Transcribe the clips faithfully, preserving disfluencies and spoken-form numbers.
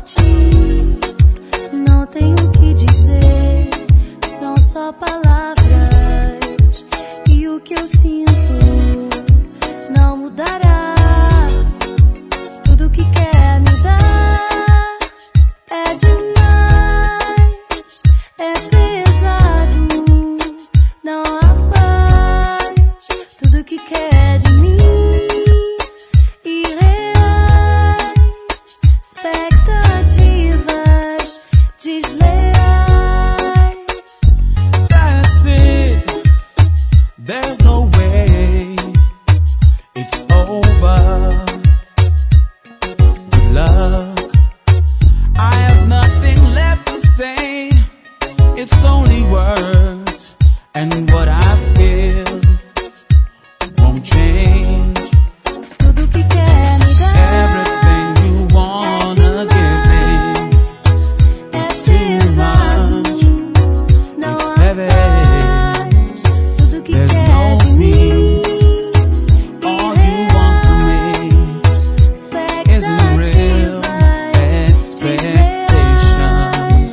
ti, não tenho o que dizer, são só palavras, e o que eu sinto não mudará. Tudo que quer me dar é demais, é pesado, não há paz. Tudo que quer de mim, irreais, expectativas desleais. That's it, there's no way it's over. Good luck, I have nothing left to say. It's only words, and what I feel won't change. Tudo que quer me dar Everything you wanna give me, it's too much, não it's há heavy. paz. Tudo que There's quer no de mim, All you want from me isn't real expectations.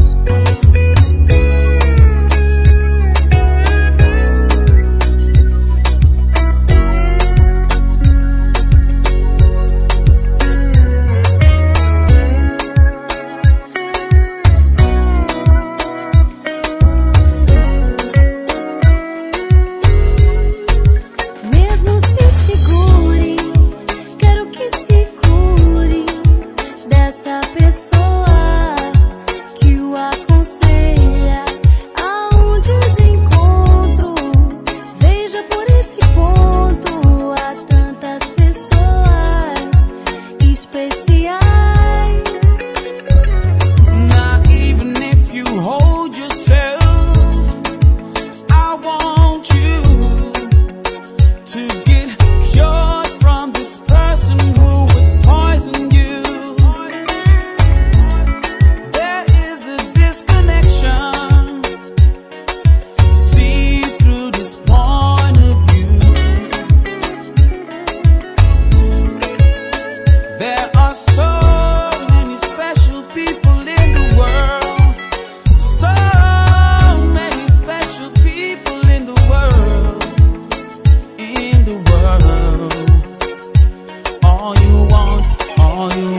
Mesmo se segure, quero que se cure dessa pessoa que o aconselha a um desencontro. Veja por esse ponto, há tantas pessoas especiais. Not even if you hold yourself, I want you to get cured from this person who has poisoned you. There is a disconnection. See through this point of view. There are so many special people in the world. So many special people in the world. In the world. All you want, all you